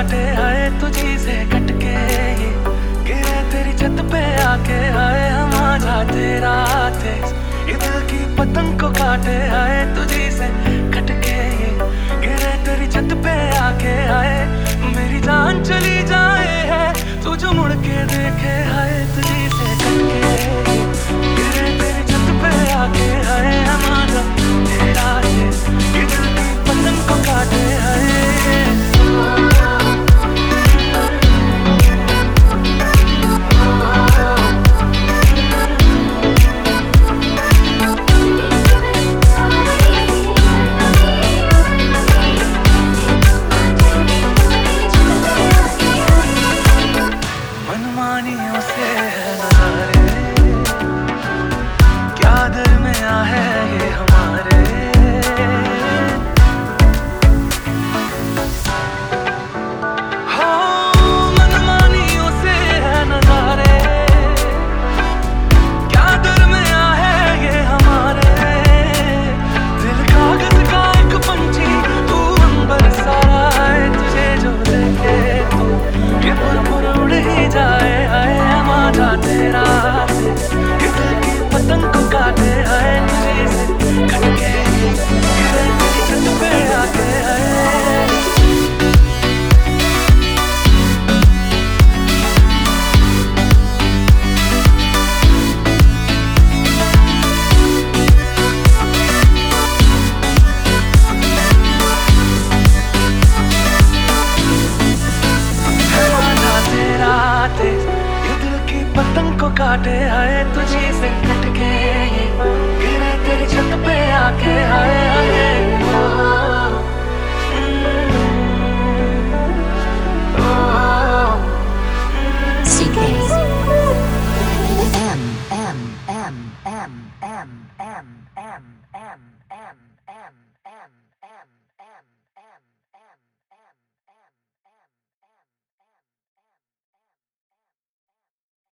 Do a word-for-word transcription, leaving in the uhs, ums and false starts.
काटे आए तुझी से कटके, ये गिरे तेरी छत पे आके आए हमारा तेरा तेज, ये दिल की पतंग को काटे आए तुझी से कटके, ये गिरे तेरी छत पे आके आए मेरी जान चली जाए है तू जो मुड़ के देखे आए तुझी से कटके, गिरे तेरी छत पे आके आए हमारा तेरा तेज, ये दिल की पतंग को काटे आए। मनमानियों से है नजारे, क्या दरमिया है ये हमारे, हो मनमानियों से है नजारे, क्या दरमिया है ये हमारे, दिल कागज का एक पंछी तू अंबर सारा है, तुझे जो देखे तो ये पुरपुर उड़ ही जाए आए हमारा तेरा तेज, ये दिल की पतंग को काटे आए तुझे से कटके, गिरे तेरी छत पे आके आए। पतंग को काटे आए तुझी से कटके, ये गिरे तेरी छत पे आके आए आए ओ, ओ, ओ, C K M M M M M M M M